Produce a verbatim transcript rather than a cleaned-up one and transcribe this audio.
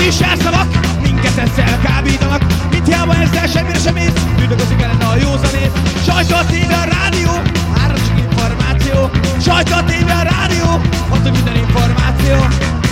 Klísás-szavak, minket ezzel kábítanak, mint hiába ezzel semmire sem ész, üldögözik ellene a józanét. Sajtó, a tévé, a rádió, áram csak információ. Sajtó, a tévé, a rádió, az, hogy minden információ.